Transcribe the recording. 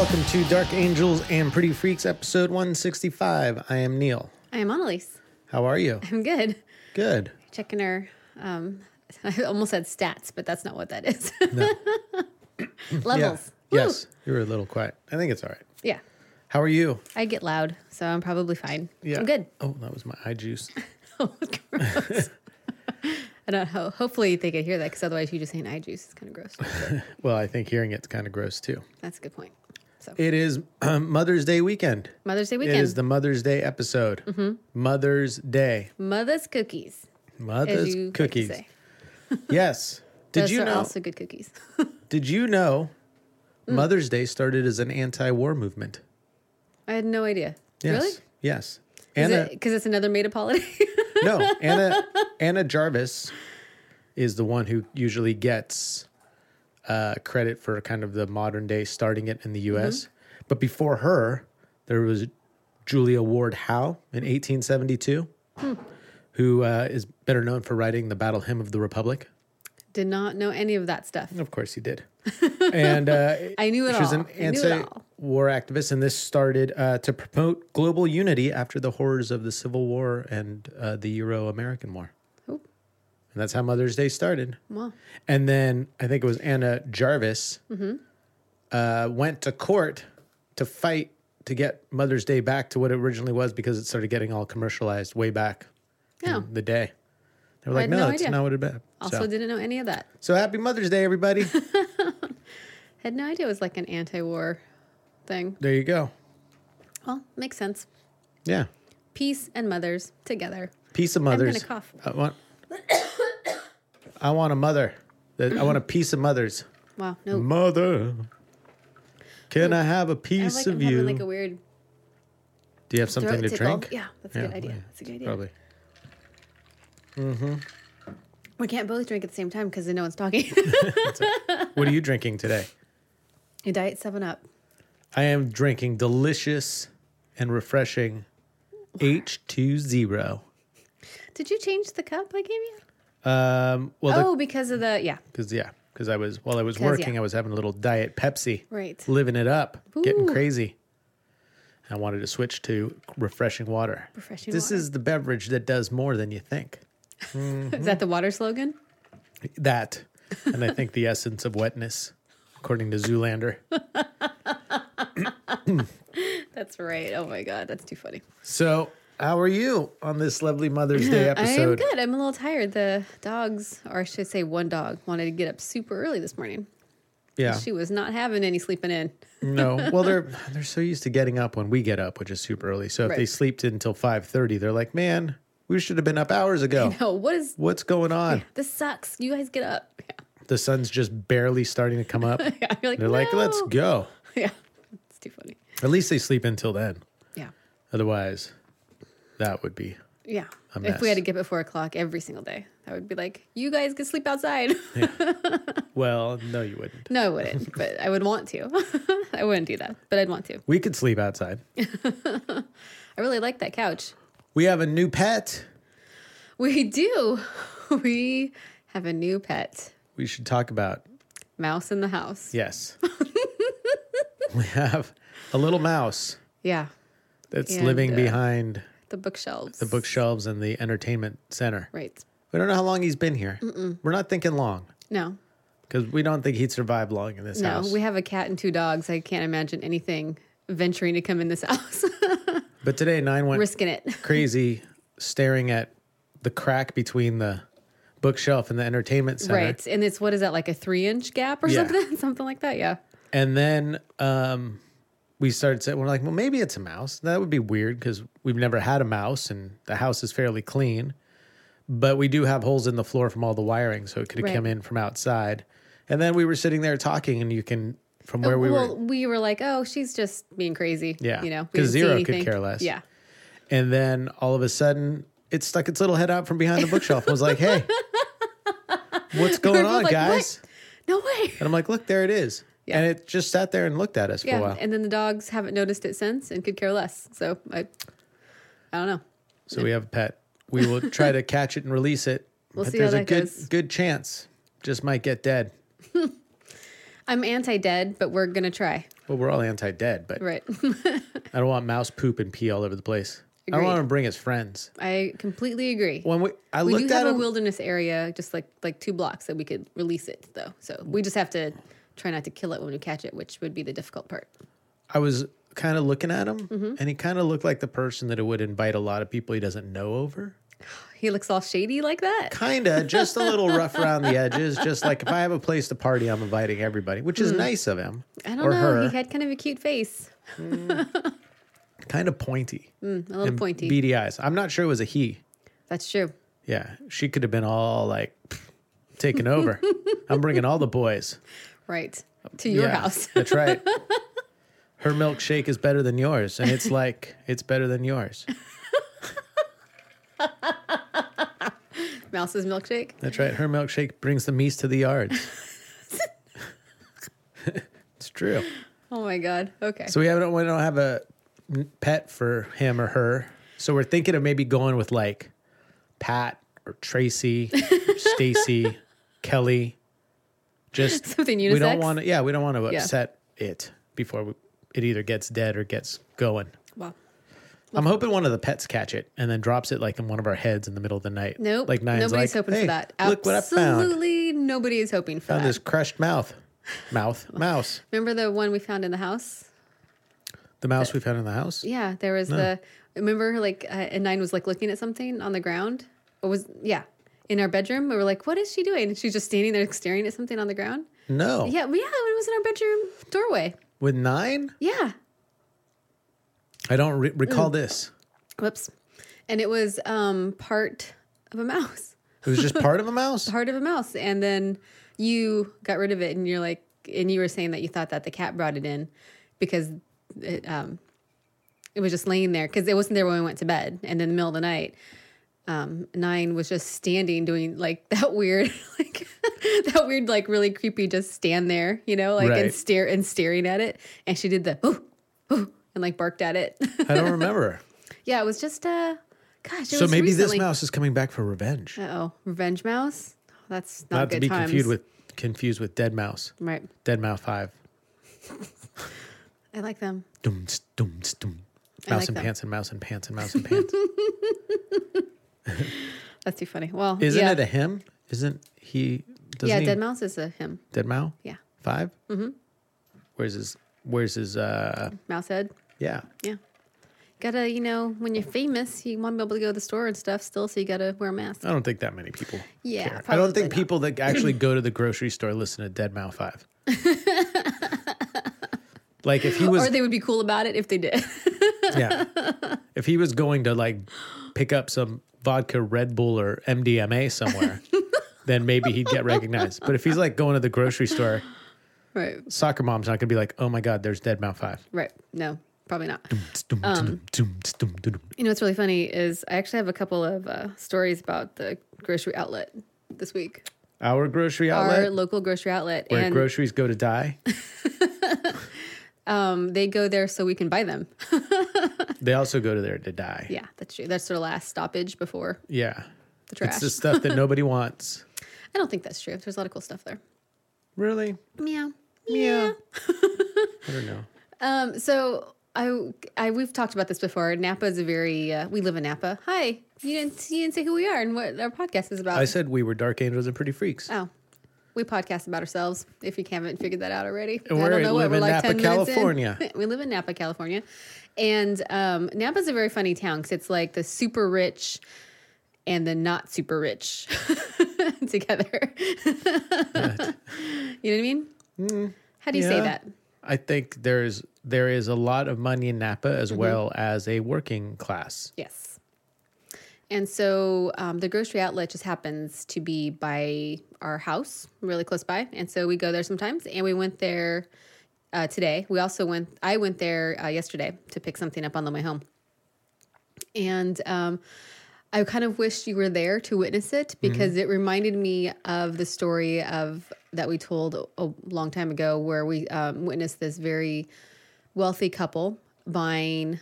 welcome to Dark Angels and Pretty Freaks, episode 165. I am Neil. I am Annalise. How are you? I'm good. Good. Checking our, I almost said stats, but that's not what that is. No. Levels. Yeah. Yes, you were a little quiet. I think it's all right. Yeah. How are you? I get loud, so I'm probably fine. Yeah. I'm good. Oh, that was my eye juice. Oh, gross. I don't know. Hopefully they could hear that, because otherwise you just saying eye juice is kind of gross. Well, I think hearing it's kind of gross too. That's a good point. So It is Mother's Day weekend. Mother's Day weekend. It is the Mother's Day episode. Mm-hmm. Mother's Day. Mother's cookies. Mother's as you cookies. Like to say. Yes. Did Those you are know? also good cookies. Did you know Mother's Day started as an anti-war movement? I had no idea. Yes. Really? Yes. Because it's another made-up holiday? No, Anna Jarvis is the one who usually gets credit for kind of the modern day starting it in the U.S. Mm-hmm. But before her, there was Julia Ward Howe in 1872, who is better known for writing the Battle Hymn of the Republic. Did not know any of that stuff. Of course, you did. And I knew it all. She was an anti-war activist, and this started to promote global unity after the horrors of the Civil War and the Euro-American War. Oh. And that's how Mother's Day started. Wow. And then I think it was Anna Jarvis went to court to fight to get Mother's Day back to what it originally was, because it started getting all commercialized way back in the day. They were like, no, that's not what it was. Also didn't know any of that. So happy Mother's Day, everybody. Had no idea it was like an anti-war thing. There you go. Well, makes sense. Yeah. Peace and mothers together. Piece of mothers. I'm going to cough. I want a mother. I want a piece of mothers. Wow. No. Mother, can I have a piece of you? Having like a weird. Do you have something to drink? Yeah, that's a good idea. That's a good idea. Probably. We can't both drink at the same time because then no one's talking. What are you drinking today? A Diet 7-Up. I am drinking delicious and refreshing H2O. Did you change the cup I gave you? Because of the Because I was working, I was having a little Diet Pepsi, right, living it up, getting Ooh. crazy. I wanted to switch to refreshing water. This is the beverage that does more than you think. Mm-hmm. Is that the water slogan? That, and I think the essence of wetness, according to Zoolander. That's right. Oh my God, that's too funny. So, how are you on this lovely Mother's Day episode? I'm good. I'm a little tired. The dogs, or I should say one dog, wanted to get up super early this morning. Yeah. She was not having any sleeping in. No. Well, they're so used to getting up when we get up, which is super early. So if they sleep until 5:30, they're like, man, we should have been up hours ago. No, what's going on? Yeah, this sucks. You guys get up. Yeah. The sun's just barely starting to come up. Yeah, you're like, they're like, let's go. Yeah, it's too funny. At least they sleep until then. Yeah. Otherwise, that would be a mess. If we had to get up at 4 o'clock every single day, I would be like, you guys can sleep outside. Yeah. Well, no, you wouldn't. No, I wouldn't, but I would want to. I wouldn't do that, but I'd want to. We could sleep outside. I really like that couch. We have a new pet. We do. We have a new pet. We should talk about. Mouse in the house. Yes. We have a little mouse. Yeah. That's living behind the bookshelves. The bookshelves and the entertainment center. Right. We don't know how long he's been here. We're not thinking long. No. Because we don't think he'd survive long in this house. No, we have a cat and 2 dogs. I can't imagine anything venturing to come in this house. But today, Nine went risking it crazy, staring at the crack between the bookshelf and the entertainment center. Right. And it's, what is that, like a 3-inch gap or something? Something like that, yeah. And then we started saying, we're like, well, maybe it's a mouse. That would be weird because we've never had a mouse and the house is fairly clean. But we do have holes in the floor from all the wiring, so it could have come in from outside. And then we were sitting there talking, and you can, from where we were. We were like, oh, she's just being crazy. Yeah. You know, because Zero could care less. Yeah. And then all of a sudden, it stuck its little head out from behind the bookshelf and was like, hey, what's going on, guys? What? No way. And I'm like, look, there it is. Yeah. And it just sat there and looked at us for a while. And then the dogs haven't noticed it since and could care less. So I don't know. So we have a pet. We will try to catch it and release it. We'll see how that goes. Good chance. Just might get dead. I'm anti-dead, but we're going to try. Well, we're all anti-dead, but Right. I don't want mouse poop and pee all over the place. I don't Agreed. want him to bring his friends. I completely agree. When I We looked do at have a him, wilderness area, just like 2 blocks that we could release it, though. So we just have to try not to kill it when we catch it, which would be the difficult part. I was kind of looking at him, Mm-hmm. and he kind of looked like the person that would invite a lot of people he doesn't know over. He looks all shady like that. Kind of, just a little rough around the edges. Just like if I have a place to party, I'm inviting everybody, which is nice of him. I don't or know. her. He had kind of a cute face, Kind of pointy. a little and pointy. beady eyes. I'm not sure it was a he. That's true. Yeah, she could have been all like taken over. I'm bringing all the boys. Right. To your Yeah, house. That's right. Her milkshake is better than yours, and it's like it's better than yours. Mouse's milkshake. That's right. Her milkshake brings the meese to the yards. It's true. Oh my God. Okay. So we don't have a pet for him or her. So we're thinking of maybe going with like Pat or Tracy, Stacy, Kelly. Just Something we don't unisex? want to. Yeah, we don't want to Yeah. upset it before it either gets dead or gets going. Wow. I'm hoping one of the pets catch it and then drops it like in one of our heads in the middle of the night. Nope. Like Nine's Nobody's like, hoping hey, for that. Look what I found. Absolutely nobody is hoping for Found that. this crushed mouse. Mouse. Remember the one we found in the house? The mouse we found in the house. Yeah, there was remember like and Nine was like looking at something on the ground. It was in our bedroom. We were like, "What is she doing?" And she's just standing there staring at something on the ground. No. Yeah, it was in our bedroom doorway. With 9? Yeah. I don't recall this. Whoops. And it was part of a mouse. It was just part of a mouse? Part of a mouse. And then you got rid of it and you're like, and you were saying that you thought that the cat brought it in because it was just laying there because it wasn't there when we went to bed. And in the middle of the night, Nine was just standing doing like that weird, like really creepy, just stand there, like Right. and staring at it. And she did the, ooh, and like barked at it. I don't remember. Yeah, it was just, gosh, it So was maybe recently. this mouse is coming back for revenge. Uh-oh, revenge mouse? That's not Not to good be times. confused with Dead Mouse. Right. Dead Mouse 5. I like them. Doom, doom, doom. I Mouse like and them. pants and mouse and pants and mouse and pants. That's too funny. Well, Isn't it a him? Isn't he? Doesn't he? Dead Mouse is a him. Dead Mouse? Yeah. 5? Mm-hmm. Where's his Mouse head. yeah. Yeah. Gotta, when you're famous, you want to be able to go to the store and stuff still, so you gotta wear a mask. I don't think that many people Yeah, care. I don't probably think not. people that actually go to the grocery store listen to Dead Mouse 5. Like if he was Or they would be cool about it if they did. yeah. If he was going to like pick up some vodka Red Bull or MDMA somewhere, then maybe he'd get recognized. But if he's like going to the grocery store, Right. soccer mom's not going to be like, oh my God, there's Dead Mouse 5. Right. No, probably not. You What's really funny is I actually have a couple of stories about the grocery outlet this week. Our grocery Our outlet, local grocery outlet. where and groceries go to die. they go there so we can buy them. They also go to there to die. Yeah, that's true. That's their last stoppage before Yeah. the trash. It's the stuff that nobody wants. I don't think that's true. There's a lot of cool stuff there. Really? Meow. Yeah. I don't know. So we've talked about this before. Napa is a very we live in Napa. Hi. You didn't say who we are and what our podcast is about. I said we were dark angels and pretty freaks. Oh. We podcast about ourselves, if you haven't figured that out already. And we live in Napa, 10 minutes in. California. We live in Napa, California. And Napa's a very funny town because it's like the super rich and the not super rich together. You know what I mean? How do you say yeah. that? I think there is a lot of money in Napa as well as a working class. Yes. And so the grocery outlet just happens to be by our house, really close by. And so we go there sometimes. And we went there today. I went there yesterday to pick something up on the way home. And I kind of wished you were there to witness it because it reminded me of the story that we told a long time ago where we witnessed this very wealthy couple buying